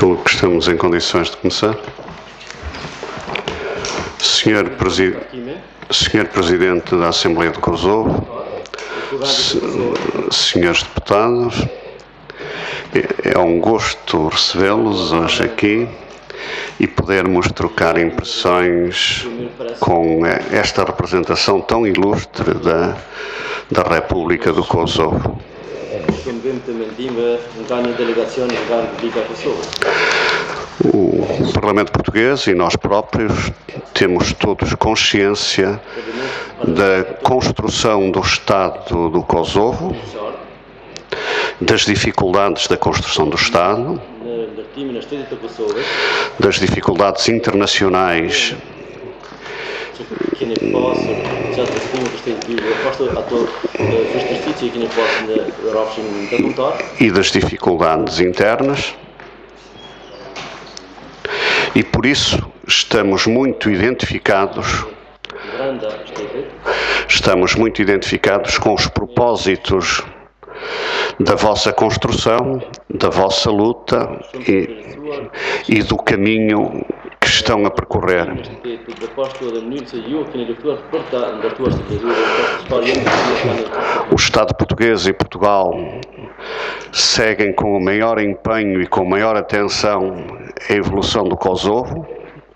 Julgo que estamos em condições de começar. Senhor Presidente da Assembleia de Kosovo, senhores deputados, é um gosto recebê-los hoje aqui e podermos trocar impressões com esta representação tão ilustre da República do Kosovo. O Parlamento Português e nós próprios temos todos consciência da construção do Estado do Kosovo, das dificuldades da construção do Estado, das dificuldades internacionais e das dificuldades internas, e por isso estamos muito identificados com os propósitos da vossa construção, da vossa luta e do caminho que estão a percorrer. O Estado português e Portugal seguem com o maior empenho e com maior atenção a evolução do Kosovo.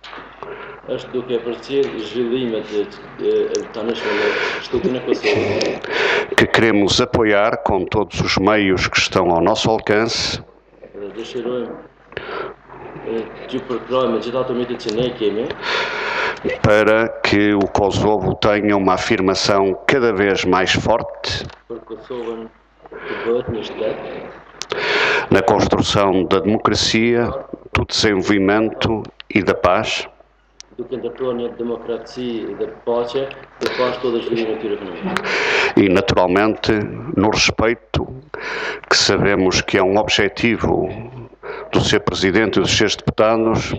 Que queremos apoiar com todos os meios que estão ao nosso alcance para que o Kosovo tenha uma afirmação cada vez mais forte na construção da democracia, do desenvolvimento e da paz. E naturalmente no respeito que sabemos que é um objetivo do Sr. Presidente e dos seus deputados,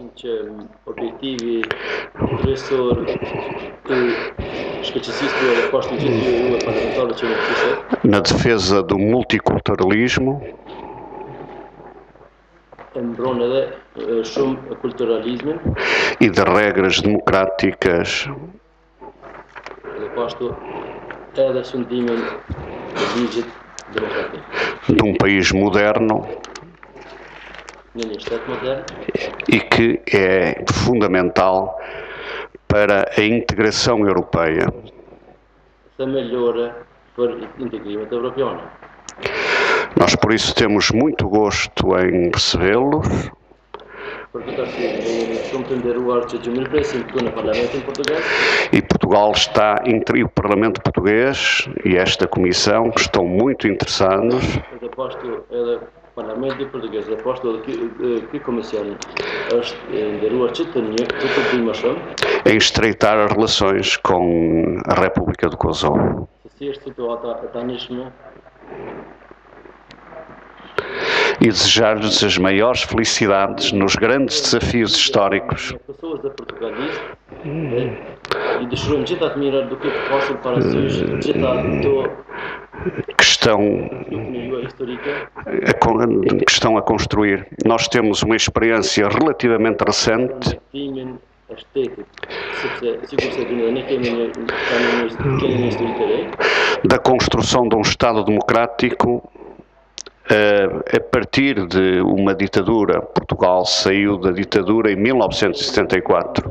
na defesa do multiculturalismo e de regras democráticas de um país moderno e que é fundamental para a integração europeia. Nós, por isso, temos muito gosto em recebê-los e Portugal está entre o Parlamento Português e esta Comissão que estão muito interessados em estreitar as relações com a República do Kosovo. E desejar-lhes as maiores felicidades nos grandes desafios históricos que estão a construir. Nós temos uma experiência relativamente recente da construção de um Estado democrático a partir de uma ditadura. Portugal saiu da ditadura em 1974.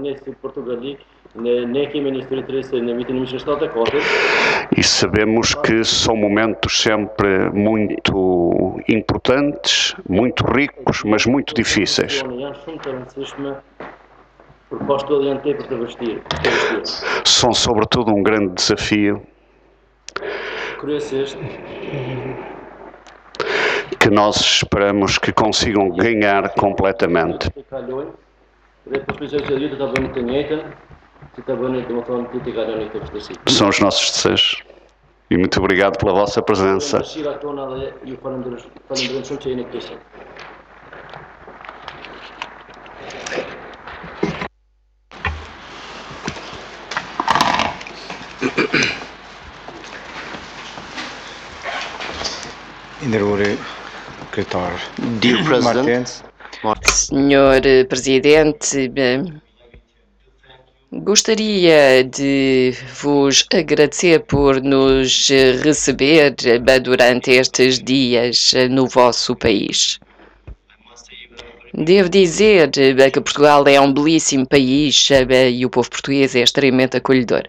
E sabemos que são momentos sempre muito importantes, muito ricos, mas muito difíceis. São sobretudo um grande desafio que nós esperamos que consigam ganhar completamente. São os nossos desejos. E muito obrigado pela vossa presença. Dear President, Senhor Presidente, gostaria de vos agradecer por nos receber durante estes dias no vosso país. Devo dizer que Portugal é um belíssimo país e o povo português é extremamente acolhedor.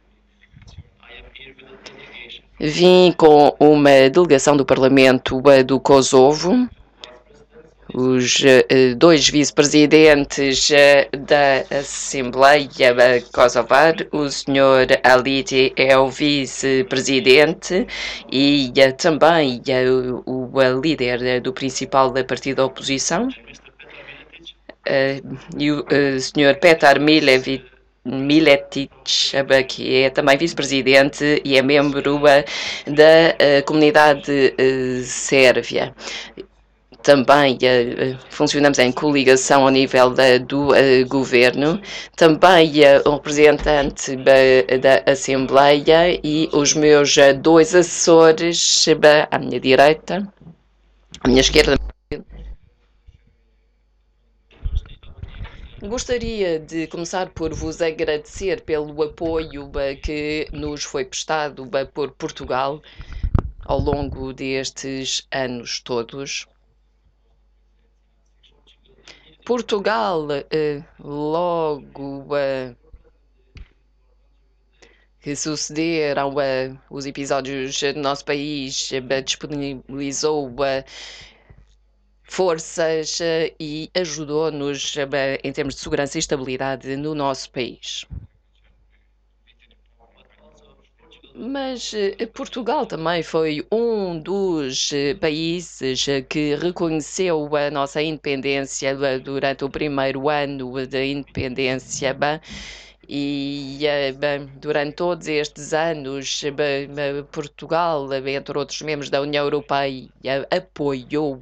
Vim com uma delegação do Parlamento do Kosovo, os dois vice-presidentes da Assembleia Kosovar, o Sr. Aliti é o vice-presidente e também o líder do principal partido da oposição, e o Sr. Petar Miletic, que é também vice-presidente e é membro da comunidade sérvia. Também funcionamos em coligação ao nível do governo, também um representante da Assembleia e os meus dois assessores à minha direita, à minha esquerda. Gostaria de começar por vos agradecer pelo apoio que nos foi prestado por Portugal ao longo destes anos todos. Portugal, logo que sucederam os episódios do nosso país, disponibilizou forças e ajudou-nos em termos de segurança e estabilidade no nosso país. Mas Portugal também foi um dos países que reconheceu a nossa independência durante o primeiro ano da independência. E durante todos estes anos, Portugal, entre outros membros da União Europeia, apoiou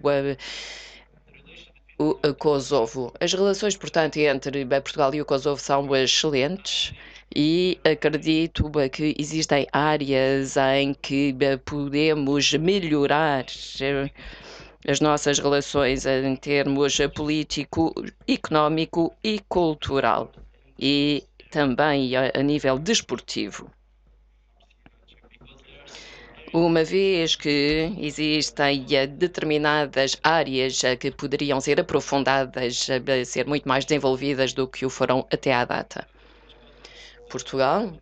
o Kosovo. As relações, portanto, entre Portugal e o Kosovo são excelentes e acredito que existem áreas em que podemos melhorar as nossas relações em termos político, económico e cultural e também a nível desportivo. Uma vez que existem determinadas áreas que poderiam ser aprofundadas, ser muito mais desenvolvidas do que o foram até à data. Portugal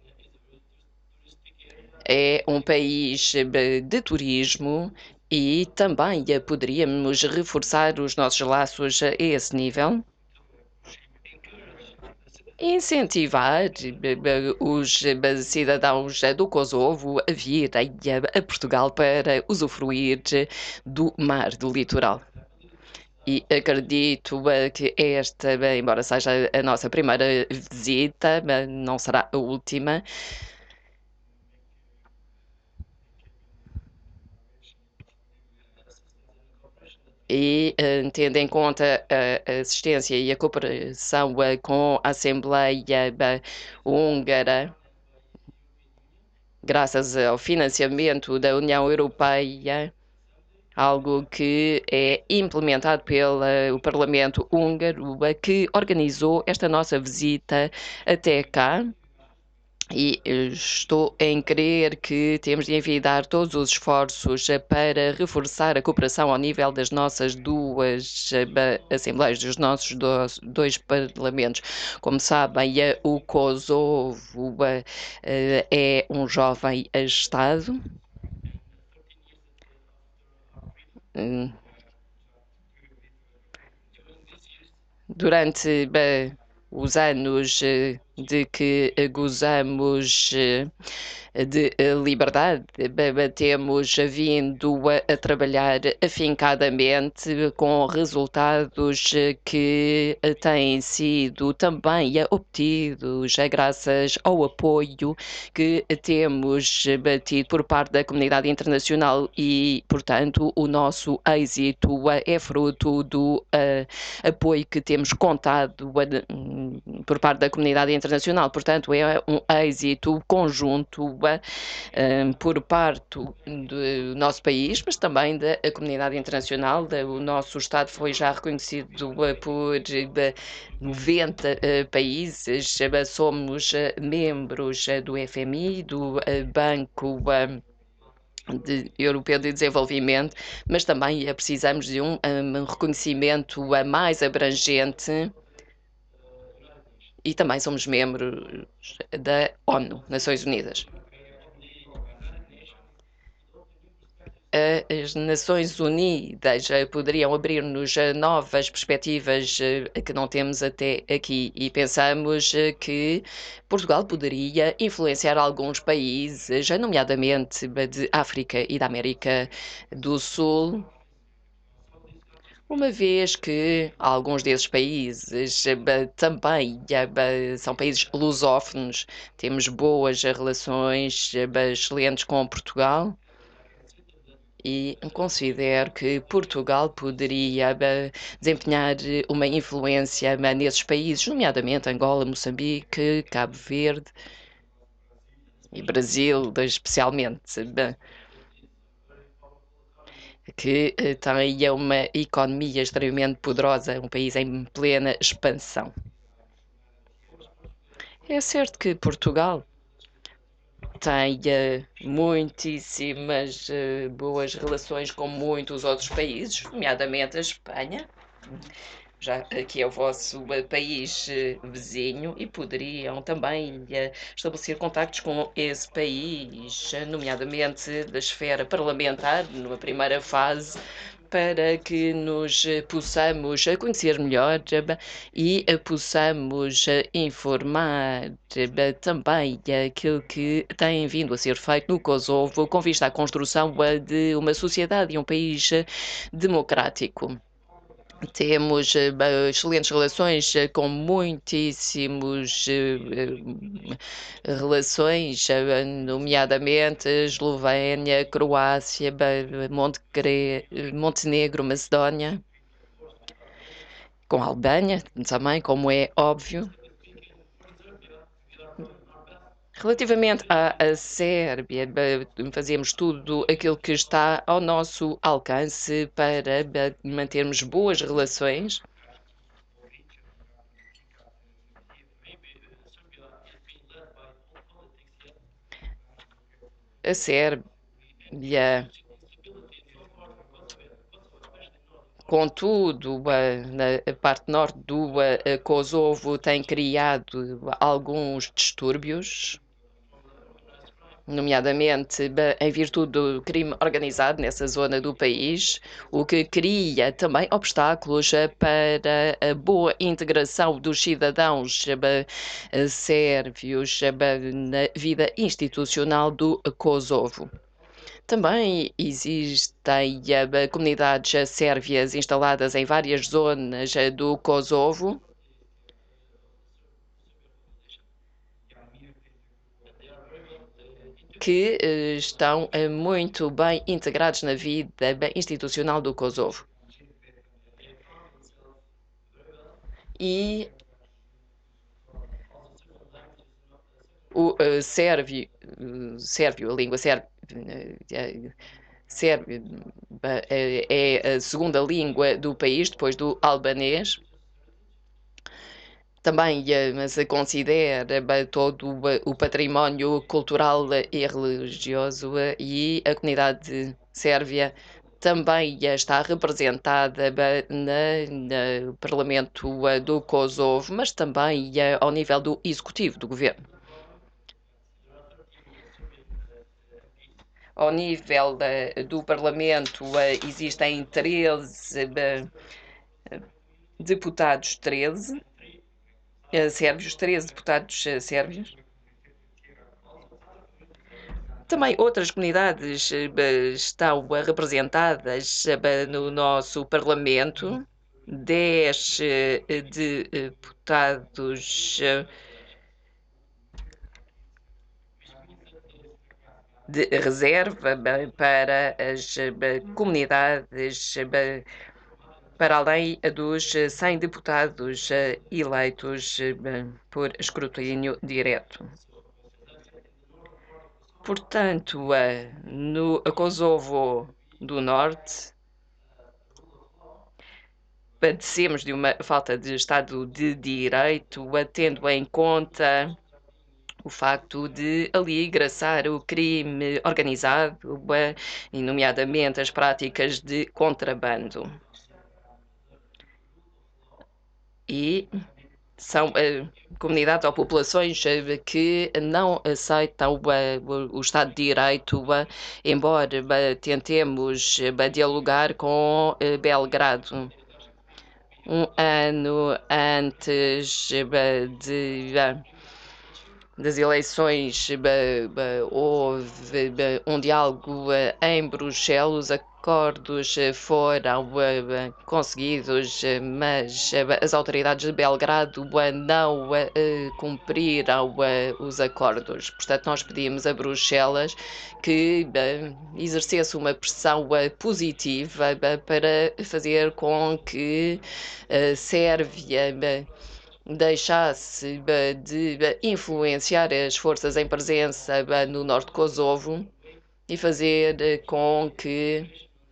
é um país de turismo e também poderíamos reforçar os nossos laços a esse nível. Incentivar os cidadãos do Kosovo a virem a Portugal para usufruir do mar, do litoral. E acredito que esta, embora seja a nossa primeira visita, não será a última. E tendo em conta a assistência e a cooperação com a Assembleia Húngara, graças ao financiamento da União Europeia, algo que é implementado pelo Parlamento húngaro, que organizou esta nossa visita até cá. E estou em crer que temos de envidar todos os esforços para reforçar a cooperação ao nível das nossas duas assembleias, dos nossos dois parlamentos. Como sabem, o Kosovo é um jovem Estado. Durante os anos de que gozamos de liberdade, temos vindo a trabalhar afincadamente com resultados que têm sido também obtidos graças ao apoio que temos tido por parte da comunidade internacional e, portanto, o nosso êxito é fruto do apoio que temos contado por parte da comunidade internacional internacional. Portanto, é um êxito conjunto por parte do nosso país, mas também da comunidade internacional. O nosso Estado foi já reconhecido por 90 países. Somos membros do FMI, do Banco Europeu de Desenvolvimento, mas também precisamos de um reconhecimento mais abrangente e também somos membros da ONU, Nações Unidas. As Nações Unidas poderiam abrir-nos novas perspectivas que não temos até aqui e pensamos que Portugal poderia influenciar alguns países, nomeadamente de África e da América do Sul, uma vez que alguns desses países também são países lusófonos, temos boas relações excelentes com Portugal. E considero que Portugal poderia desempenhar uma influência nesses países, nomeadamente Angola, Moçambique, Cabo Verde e Brasil, especialmente, que tem uma economia extremamente poderosa, um país em plena expansão. É certo que Portugal tem muitíssimas boas relações com muitos outros países, nomeadamente a Espanha, já que é o vosso país vizinho, e poderiam também estabelecer contactos com esse país, nomeadamente da esfera parlamentar, numa primeira fase, para que nos possamos conhecer melhor e possamos informar também aquilo que tem vindo a ser feito no Kosovo com vista à construção de uma sociedade e um país democrático. Temos excelentes relações com muitíssimos relações, nomeadamente Eslovénia, Croácia, Montenegro, Macedónia, com a Albânia também, como é óbvio. Relativamente à Sérvia, fazemos tudo aquilo que está ao nosso alcance para mantermos boas relações. A Sérvia, contudo, na parte norte do Kosovo tem criado alguns distúrbios, nomeadamente em virtude do crime organizado nessa zona do país, o que cria também obstáculos para a boa integração dos cidadãos sérvios na vida institucional do Kosovo. Também existem comunidades sérvias instaladas em várias zonas do Kosovo, que estão muito bem integrados na vida institucional do Kosovo. E o sérvio, a língua sérvio é a segunda língua do país, depois do albanês. Também se considera todo o património cultural e religioso e a comunidade sérvia também está representada no Parlamento do Kosovo, mas também ao nível do executivo do governo. Ao nível do Parlamento existem 13 deputados, 13 sérvios, 13 deputados sérvios. Também outras comunidades estão representadas no nosso Parlamento. 10 deputados de reserva para as comunidades para além dos 100 deputados eleitos por escrutínio direto. Portanto, no Kosovo do Norte, padecemos de uma falta de Estado de Direito, tendo em conta o facto de ali graçar o crime organizado, e nomeadamente as práticas de contrabando. E são comunidades ou populações que não aceitam o Estado de Direito, embora tentemos dialogar com Belgrado. Um ano antes das eleições houve um diálogo em Bruxelas, acordos foram conseguidos, mas as autoridades de Belgrado não cumpriram os acordos. Portanto, nós pedimos a Bruxelas que exercesse uma pressão positiva para fazer com que Sérvia deixasse de influenciar as forças em presença no norte de Kosovo e fazer com que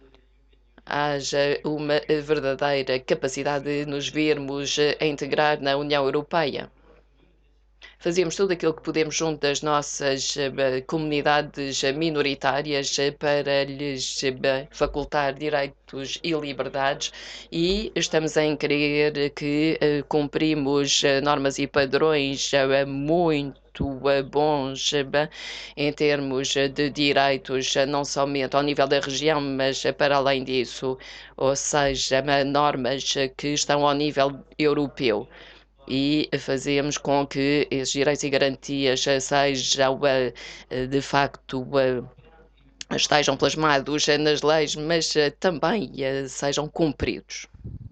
haja uma verdadeira capacidade de nos vermos a integrar na União Europeia. Fazemos tudo aquilo que podemos junto das nossas comunidades minoritárias para lhes facultar direitos e liberdades e estamos a crer que cumprimos normas e padrões muito bons em termos de direitos, não somente ao nível da região, mas para além disso, ou seja, normas que estão ao nível europeu. E fazemos com que esses direitos e garantias sejam, de facto, estejam plasmados nas leis, mas também sejam cumpridos.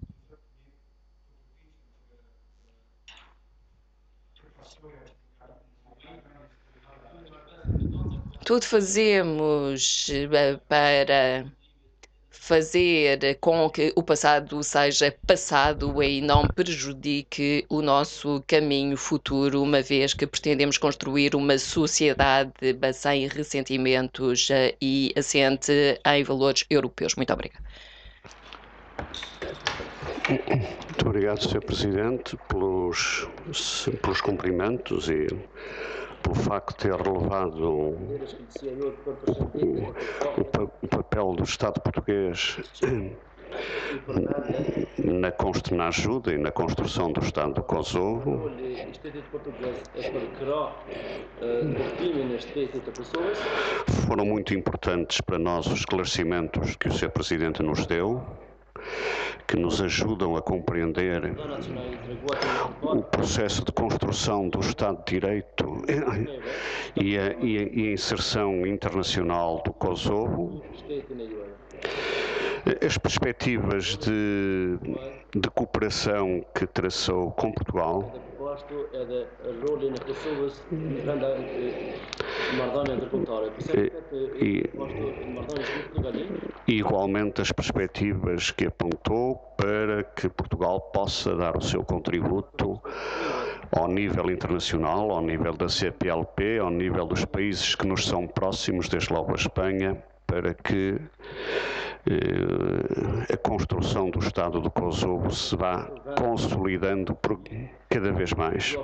Tudo fazemos para fazer com que o passado seja passado e não prejudique o nosso caminho futuro, uma vez que pretendemos construir uma sociedade sem ressentimentos e assente em valores europeus. Muito obrigada. Muito obrigado, Sr. Presidente, pelos cumprimentos e pelo facto de ter relevado o papel do Estado português na ajuda e na construção do Estado do Kosovo. Foram muito importantes para nós os esclarecimentos que o Sr. Presidente nos deu, que nos ajudam a compreender o processo de construção do Estado de Direito e a inserção internacional do Kosovo. As perspectivas de cooperação que traçou com Portugal e igualmente as perspectivas que apontou para que Portugal possa dar o seu contributo ao nível internacional, ao nível da CPLP, ao nível dos países que nos são próximos, desde logo a Espanha, para que a construção do Estado do Kosovo se vá consolidando cada vez mais.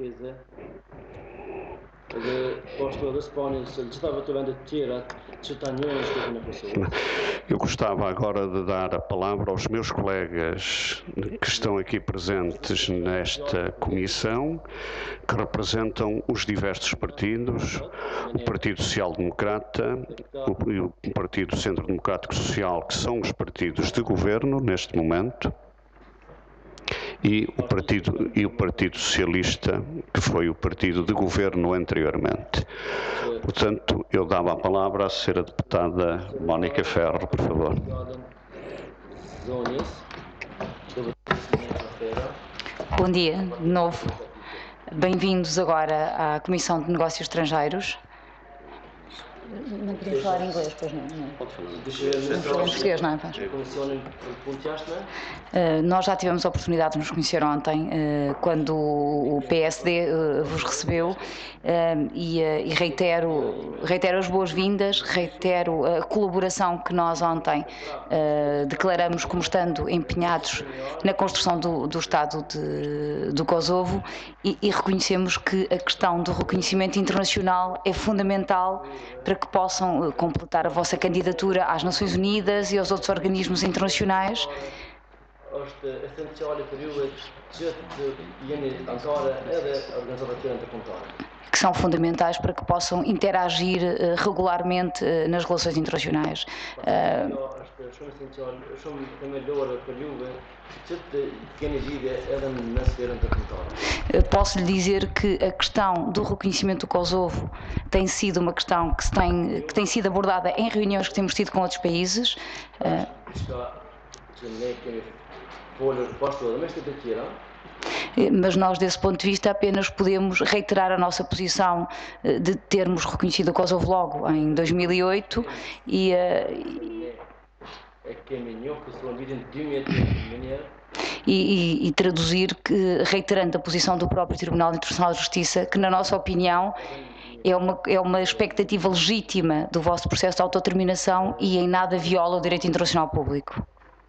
Eu gostava agora de dar a palavra aos meus colegas que estão aqui presentes nesta comissão, que representam os diversos partidos, o Partido Social Democrata e o Partido Centro Democrático Social, que são os partidos de governo neste momento, e o Partido Socialista, que foi o partido de governo anteriormente. Portanto, eu dava a palavra à senhora deputada Mónica Ferro, por favor. Bom dia, de novo. Bem-vindos agora à Comissão de Negócios Estrangeiros. Não podemos falar inglês, pois não. Pode falar. Não falamos português, não é? Nós já tivemos a oportunidade de nos conhecer ontem, quando o PSD vos recebeu, e reitero as boas-vindas, reitero a colaboração que nós ontem declaramos como estando empenhados na construção do Estado do Kosovo e reconhecemos que a questão do reconhecimento internacional é fundamental para que possam completar a vossa candidatura às Nações Unidas e aos outros organismos internacionais. Que são fundamentais para que possam interagir regularmente nas relações internacionais. Posso lhe dizer que a questão do reconhecimento do Kosovo tem sido uma questão que tem sido abordada em reuniões que temos tido com outros países. Mas nós, desse ponto de vista, apenas podemos reiterar a nossa posição de termos reconhecido o Kosovo logo em 2008 e traduzir, reiterando a posição do próprio Tribunal Internacional de Justiça, que, na nossa opinião, é uma expectativa legítima do vosso processo de autodeterminação e em nada viola o direito internacional público.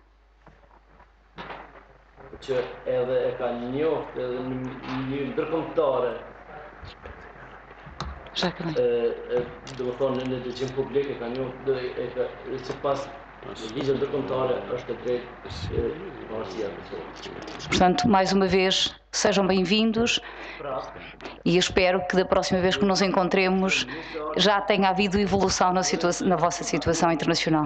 Portanto, mais uma vez, sejam bem-vindos e espero que da próxima vez que nos encontremos já tenha havido evolução na vossa situação internacional.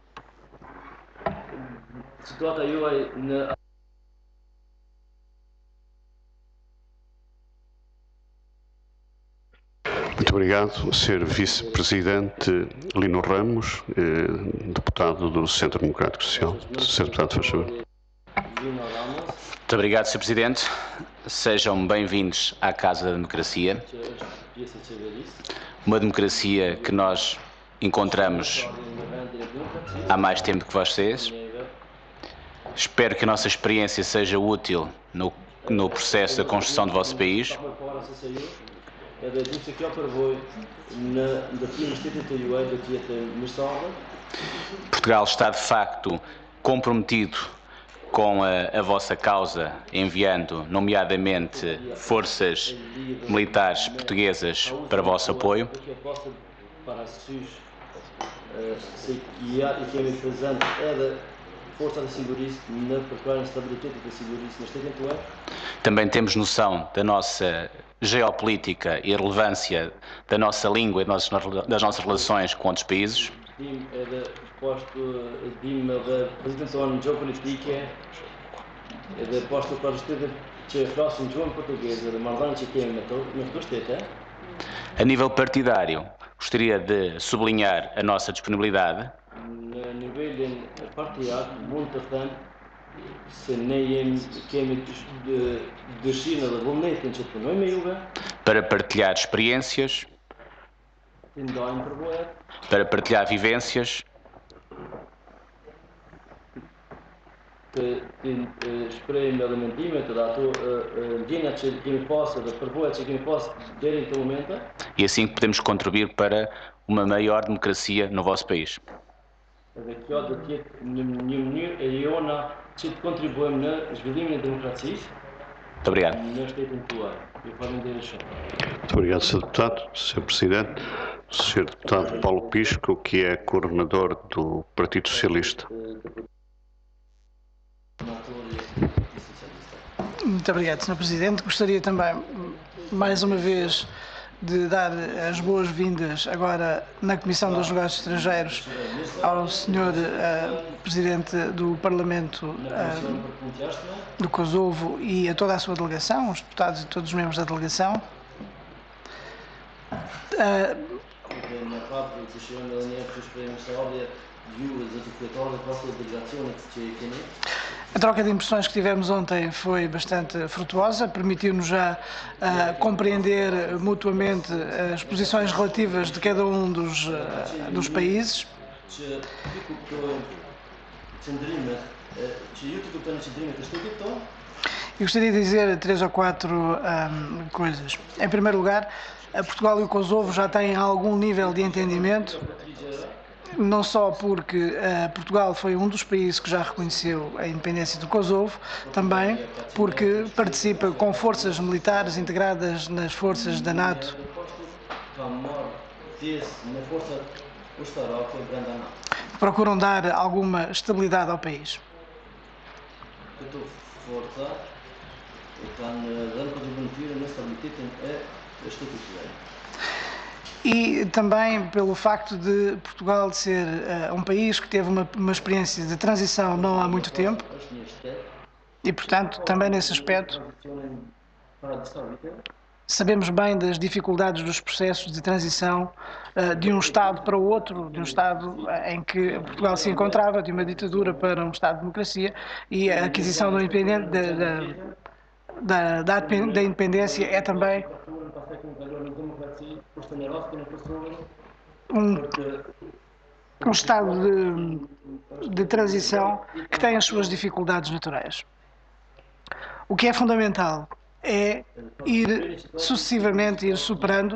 Muito obrigado, Sr. Vice-Presidente Lino Ramos, deputado do Centro Democrático Social. Sr. Deputado, faz favor. Muito obrigado, Sr. Presidente. Sejam bem-vindos à Casa da Democracia. Uma democracia que nós encontramos há mais tempo que vocês. Espero que a nossa experiência seja útil no processo da construção do vosso país. Portugal está, de facto, comprometido com a vossa causa, enviando, nomeadamente, forças militares portuguesas para o vosso apoio. Também temos noção da nossa geopolítica e a relevância da nossa língua e das nossas relações com outros países. A nível partidário, gostaria de sublinhar a nossa disponibilidade para partilhar experiências, para partilhar vivências, e assim podemos contribuir para uma maior democracia no vosso país. Muito obrigado. Muito obrigado, Sr. Deputado. Sr. Presidente, o Sr. Deputado Paulo Pisco, que é coordenador do Partido Socialista. Muito obrigado, Sr. Presidente. Gostaria também, mais uma vez, de dar as boas-vindas agora na Comissão dos Negócios Estrangeiros ao Sr. Presidente do Parlamento do Kosovo e a toda a sua delegação, os deputados e todos os membros da delegação. A troca de impressões que tivemos ontem foi bastante frutuosa, permitiu-nos já compreender mutuamente as posições relativas de cada um dos países. E gostaria de dizer 3 ou 4 coisas. Em primeiro lugar, Portugal e o Kosovo já têm algum nível de entendimento, não só porque Portugal foi um dos países que já reconheceu a independência do Kosovo, também porque participa com forças militares integradas nas forças da NATO. Procuram dar alguma estabilidade ao país. E também pelo facto de Portugal ser um país que teve uma experiência de transição não há muito tempo e, portanto, também nesse aspecto sabemos bem das dificuldades dos processos de transição de um Estado para o outro, de um Estado em que Portugal se encontrava, de uma ditadura para um Estado de democracia, e a aquisição da independência é também um estado de transição que tem as suas dificuldades naturais. O que é fundamental é ir sucessivamente, ir superando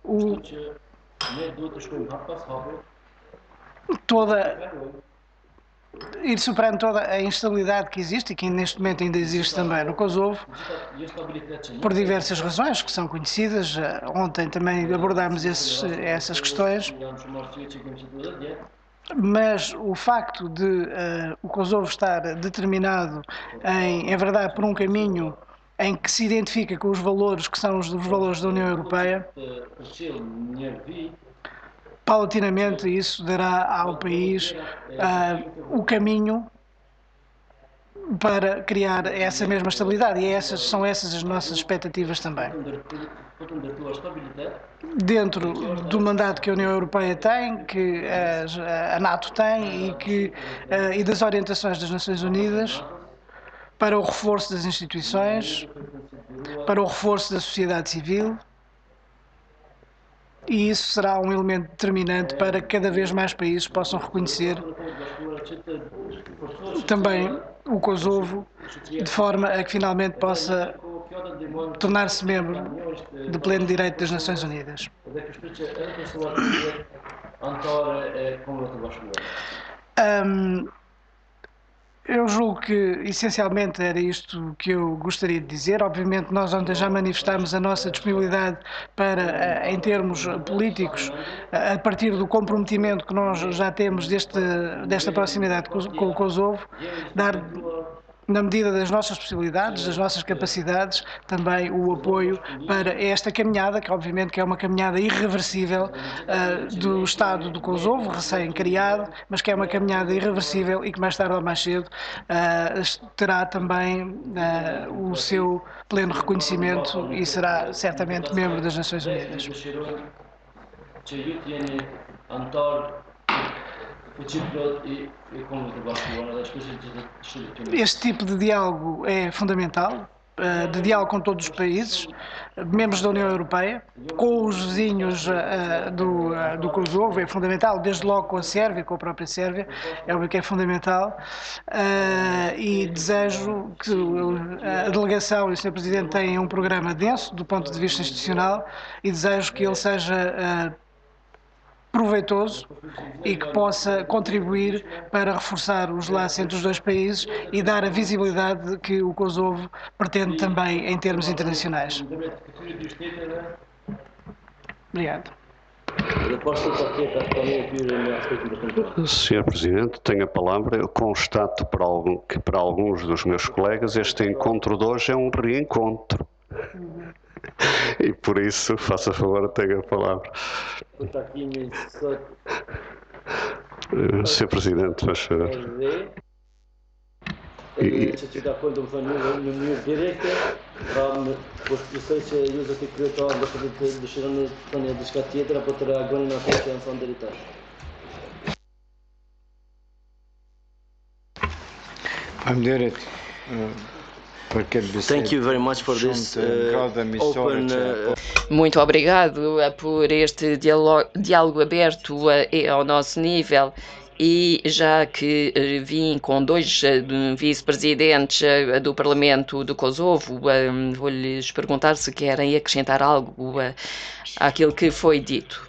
toda a instabilidade que existe e que neste momento ainda existe também no Kosovo, por diversas razões que são conhecidas. Ontem também abordámos essas questões, mas o facto de o Kosovo estar determinado em enverdar por um caminho em que se identifica com os valores que são os valores da União Europeia, paulatinamente isso dará ao país o caminho para criar essa mesma estabilidade, e são essas as nossas expectativas também. Dentro do mandato que a União Europeia tem, que a NATO tem e das orientações das Nações Unidas para o reforço das instituições, para o reforço da sociedade civil, e isso será um elemento determinante para que cada vez mais países possam reconhecer também o Kosovo, de forma a que finalmente possa tornar-se membro de pleno direito das Nações Unidas. Eu julgo que, essencialmente, era isto que eu gostaria de dizer. Obviamente, nós ontem já manifestámos a nossa disponibilidade para, em termos políticos, a partir do comprometimento que nós já temos desta proximidade com o Kosovo, dar, na medida das nossas possibilidades, das nossas capacidades, também o apoio para esta caminhada, que obviamente que é uma caminhada irreversível do Estado do Kosovo, recém-criado, mas que é uma caminhada irreversível e que mais tarde ou mais cedo terá também o seu pleno reconhecimento e será certamente membro das Nações Unidas. Este tipo de diálogo é fundamental, de diálogo com todos os países, membros da União Europeia, com os vizinhos do Kosovo, é fundamental, desde logo com a Sérvia, com a própria Sérvia, é o que é fundamental, e desejo que a delegação e o Sr. Presidente tenham um programa denso do ponto de vista institucional e desejo que ele seja proveitoso e que possa contribuir para reforçar os laços entre os dois países e dar a visibilidade que o Kosovo pretende também em termos internacionais. Obrigado. Sr. Presidente, tenho a palavra. Eu constato que para alguns dos meus colegas este encontro de hoje é um reencontro. E por isso, faça favor, tenha a palavra. Sr. Presidente, faz favor. Që që dakon do të thonë në mënyrë direkte, pra besoj që ju zoti kryetar do të dëshironi të thoni diçka tjetër apo të reagoni në ato që janë thënë deri tash. Thank you very much for this open. Muito obrigado por este diálogo aberto ao nosso nível. E já que vim com dois vice-presidentes do Parlamento do Kosovo, vou-lhes perguntar se querem acrescentar algo àquilo que foi dito.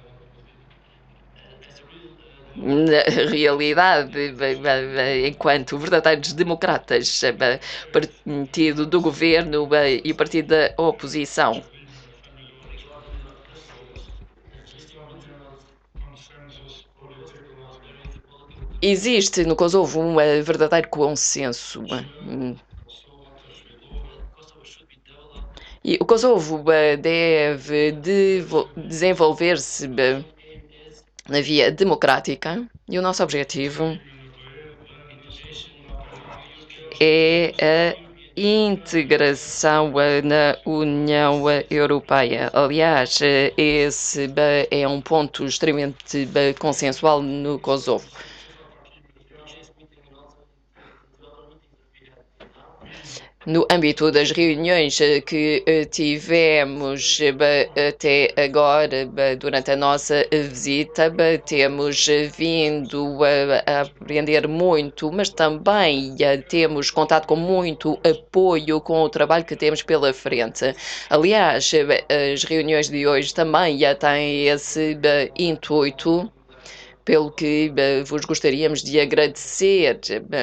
Na realidade, enquanto verdadeiros democratas, partido do governo e partido da oposição, existe no Kosovo um verdadeiro consenso. E o Kosovo deve desenvolver-se na via democrática e o nosso objetivo é a integração na União Europeia. Aliás, esse é um ponto extremamente consensual no Kosovo. No âmbito das reuniões que tivemos até agora, durante a nossa visita, temos vindo a aprender muito, mas também temos contado com muito apoio com o trabalho que temos pela frente. Aliás, as reuniões de hoje também têm esse intuito, pelo que vos gostaríamos de agradecer.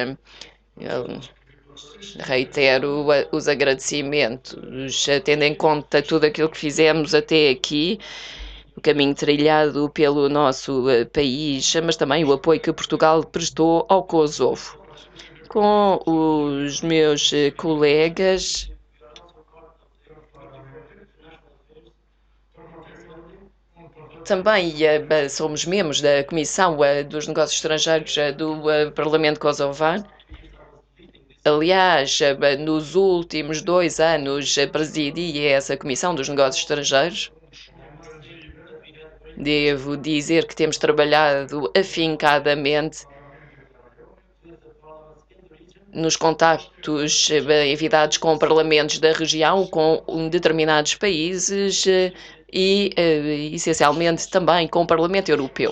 Reitero os agradecimentos, tendo em conta tudo aquilo que fizemos até aqui, o caminho trilhado pelo nosso país, mas também o apoio que Portugal prestou ao Kosovo. Com os meus colegas, também somos membros da Comissão dos Negócios Estrangeiros do Parlamento Kosovano. Aliás, nos últimos 2 anos presidi essa Comissão dos Negócios Estrangeiros. Devo dizer que temos trabalhado afincadamente nos contactos evitados com parlamentos da região, com determinados países e, essencialmente, também com o Parlamento Europeu.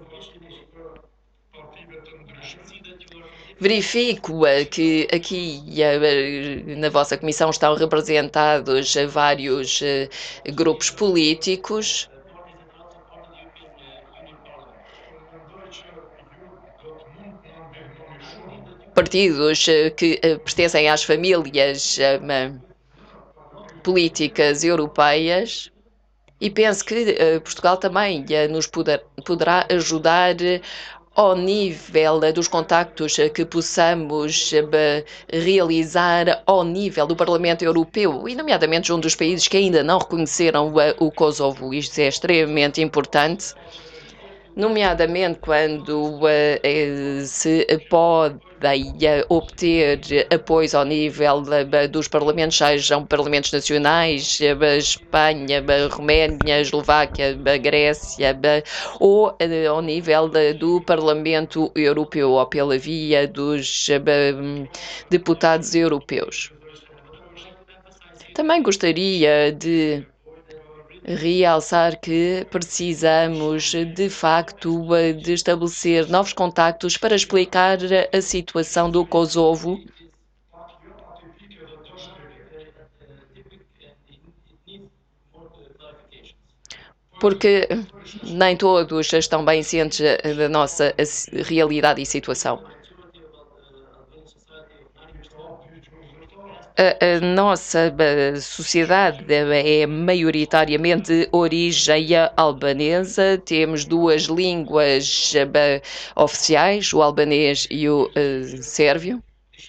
Verifico que aqui na vossa comissão estão representados vários grupos políticos. Partidos que pertencem às famílias políticas europeias. E penso que Portugal também nos poderá ajudar ao nível dos contactos que possamos realizar ao nível do Parlamento Europeu, e nomeadamente junto dos países que ainda não reconheceram o Kosovo. Isto é extremamente importante, nomeadamente quando se podem obter apoios ao nível dos parlamentos, sejam parlamentos nacionais, Espanha, Roménia, Eslováquia, Grécia, ou ao nível do Parlamento Europeu, ou pela via dos deputados europeus. Também gostaria de realçar que precisamos, de facto, de estabelecer novos contactos para explicar a situação do Kosovo, porque nem todos estão bem cientes da nossa realidade e situação. A nossa sociedade é maioritariamente de origem albanesa. Temos 2 línguas oficiais, o albanês e o sérvio.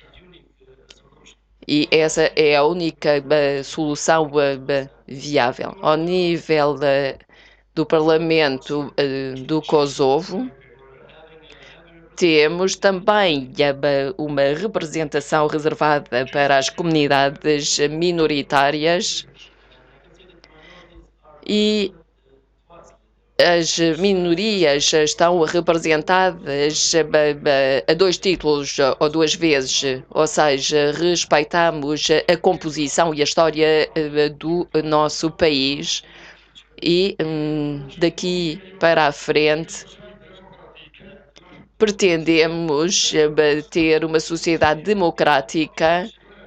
E essa é a única solução viável. Ao nível do Parlamento do Kosovo, temos também uma representação reservada para as comunidades minoritárias e as minorias estão representadas a 2 títulos ou 2 vezes, ou seja, respeitamos a composição e a história do nosso país e daqui para a frente pretendemos ter uma sociedade democrática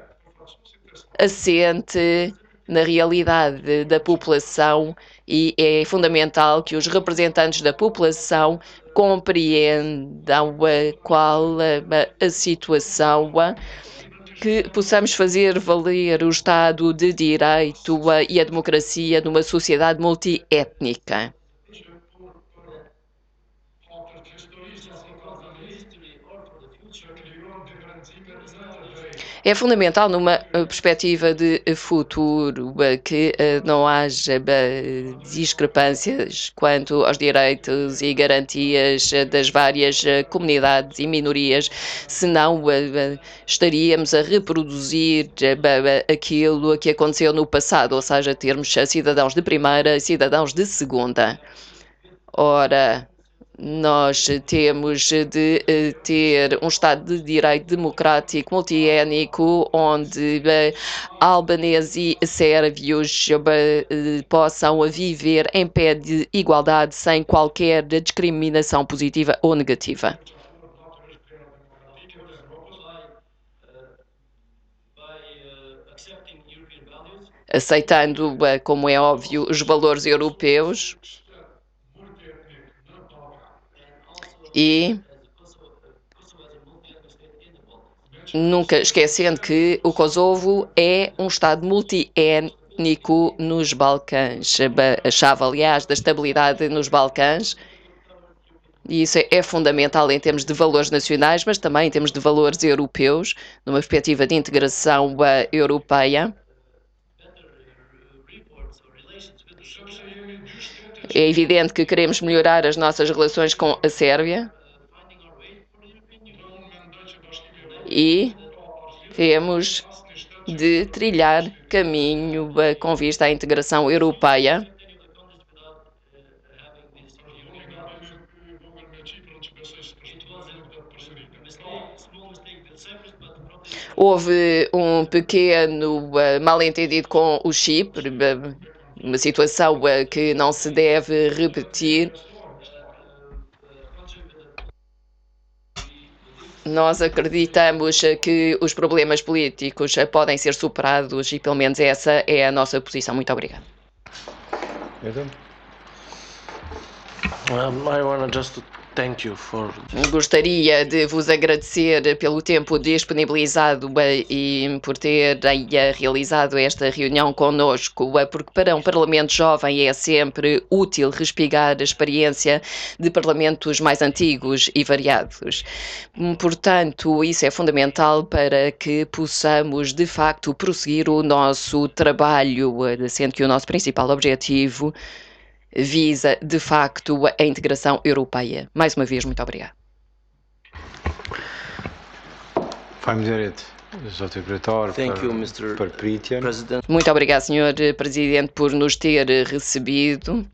assente na realidade da população e é fundamental que os representantes da população compreendam qual a situação, que possamos fazer valer o Estado de Direito e a democracia numa sociedade multiétnica. É fundamental numa perspectiva de futuro que não haja discrepâncias quanto aos direitos e garantias das várias comunidades e minorias, senão estaríamos a reproduzir aquilo que aconteceu no passado, ou seja, termos cidadãos de primeira e cidadãos de segunda. Ora, nós temos de ter um Estado de Direito democrático, multiétnico, onde albaneses e sérvios possam viver em pé de igualdade sem qualquer discriminação positiva ou negativa. Aceitando, como é óbvio, os valores europeus e nunca esquecendo que o Kosovo é um Estado multiétnico nos Balcãs. A chave, aliás, da estabilidade nos Balcãs, e isso é fundamental em termos de valores nacionais, mas também em termos de valores europeus, numa perspectiva de integração europeia. É evidente que queremos melhorar as nossas relações com a Sérvia e temos de trilhar caminho com vista à integração europeia. Houve um pequeno mal-entendido com o Chipre, uma situação que não se deve repetir. Nós acreditamos que os problemas políticos podem ser superados e pelo menos essa é a nossa posição. Muito obrigada. I want just to thank you for... Gostaria de vos agradecer pelo tempo disponibilizado e por terem realizado esta reunião conosco, porque para um Parlamento jovem é sempre útil respigar a experiência de parlamentos mais antigos e variados. Portanto, isso é fundamental para que possamos, de facto, prosseguir o nosso trabalho, sendo que o nosso principal objetivo visa, de facto, a integração europeia. Mais uma vez, muito obrigado. Thank you, Mr. President. Muito obrigado, Sr. Presidente, por nos ter recebido.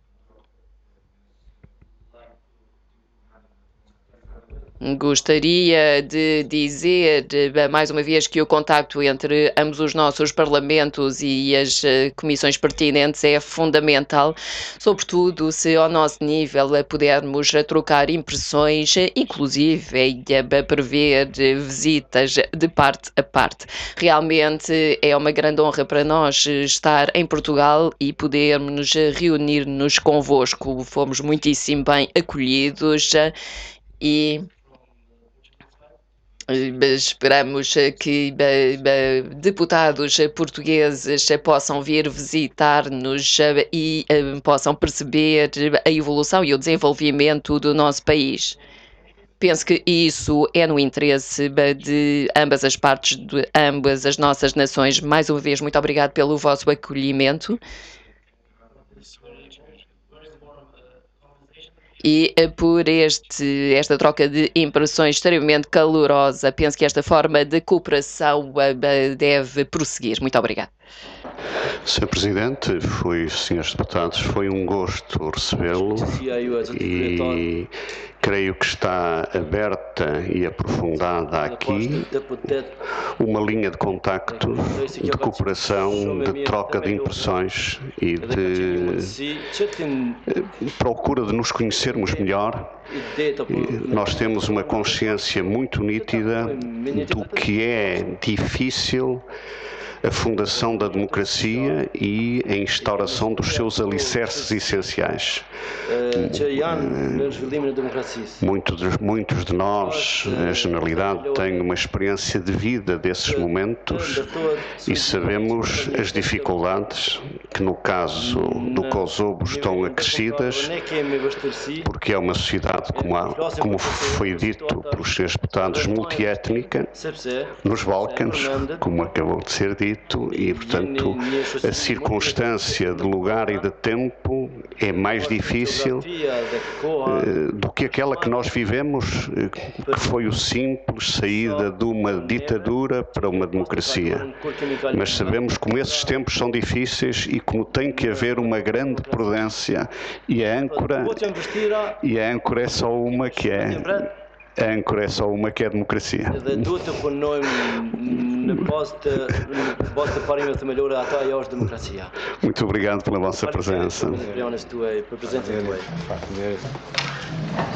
Gostaria de dizer mais uma vez que o contacto entre ambos os nossos parlamentos e as comissões pertinentes é fundamental, sobretudo se ao nosso nível pudermos trocar impressões, inclusive prever visitas de parte a parte. Realmente é uma grande honra para nós estar em Portugal e podermos reunir-nos convosco. Fomos muitíssimo bem acolhidos e esperamos que deputados portugueses possam vir visitar-nos e possam perceber a evolução e o desenvolvimento do nosso país. Penso que isso é no interesse de ambas as partes, de ambas as nossas nações. Mais uma vez, muito obrigado pelo vosso acolhimento. E por esta troca de impressões extremamente calorosa, penso que esta forma de cooperação deve prosseguir. Muito obrigada. Sr. Presidente, senhores deputados, foi um gosto recebê-los e creio que está aberta e aprofundada aqui uma linha de contacto, de cooperação, de troca de impressões e de procura de nos conhecermos melhor. Nós temos uma consciência muito nítida do que é difícil a fundação da democracia e a instauração dos seus alicerces essenciais. Muitos de nós, a generalidade, têm uma experiência de vida desses momentos e sabemos as dificuldades que, no caso do Kosovo, estão acrescidas, porque é uma sociedade, como foi dito pelos senhores deputados, multiétnica, nos Balcãs, como acabou de ser dito, e, portanto, a circunstância de lugar e de tempo é mais difícil do que aquela que nós vivemos, que foi o simples saída de uma ditadura para uma democracia. Mas sabemos como esses tempos são difíceis e como tem que haver uma grande prudência, e a âncora é só uma que é a democracia. Muito obrigado pela vossa presença.